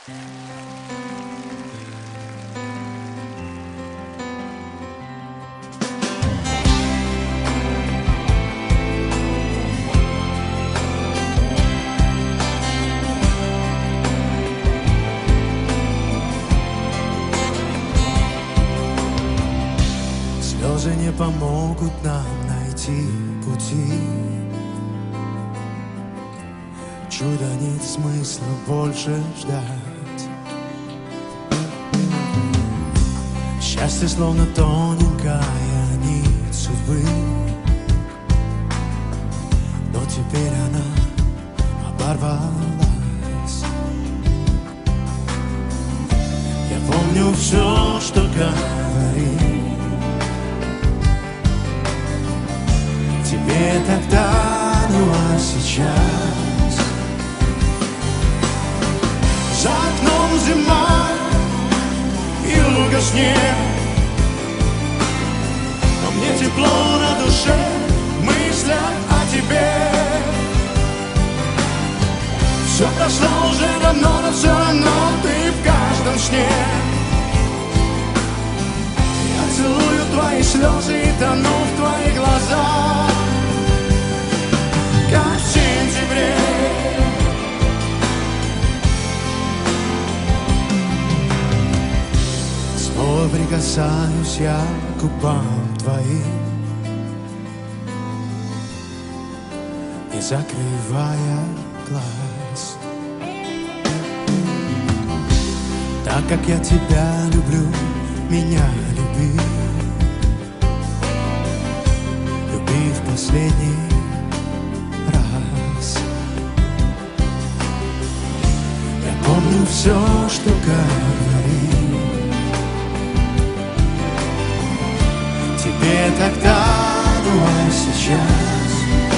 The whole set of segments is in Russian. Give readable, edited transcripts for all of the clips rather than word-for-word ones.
Слезы не помогут нам найти пути. Чуда нет смысла больше ждать. Счастье словно тоненькая нить судьбы, но теперь она оборвалась. Я помню все, что говорил тебе тогда, ну а сейчас за окном зима, юга, снег, но мне тепло на душе в мыслях о тебе. Все прошло уже давно, но все равно ты в каждом сне. Я целую твои слезы и тону в твоих глазах, как в сентябре. Снова прикасаюсь я к губам твоим, не закрывая глаз. Так как я тебя люблю, меня люби, люби в последний раз. Я помню все, что говорил тебе тогда, ну а сейчас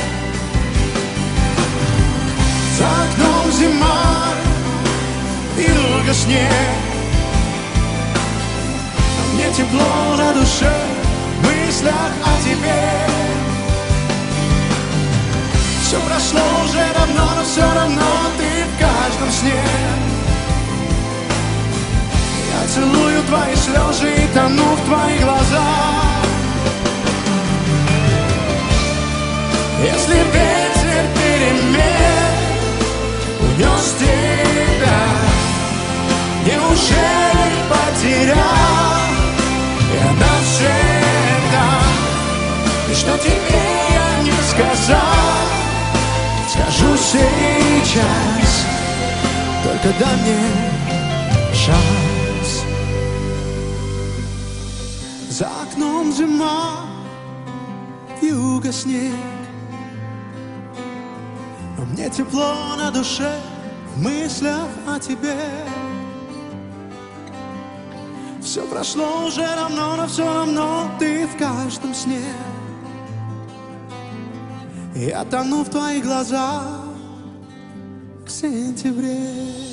за окном зима, юга, снег, а мне тепло на душе в мыслях о тебе. Все прошло уже давно, но все равно ты в каждом сне. Я целую твои слезы и тону в твоих глазах. Если ветер перемен унес тебя, неужели потерял я навсегда? И что тебе я не сказал, скажу сейчас, только дай мне шанс. За окном зима, юга, снег, но мне тепло на душе в мыслях о тебе. Все прошло уже давно, но все равно ты в каждом сне. Я тону в твоих глазах в сентябре.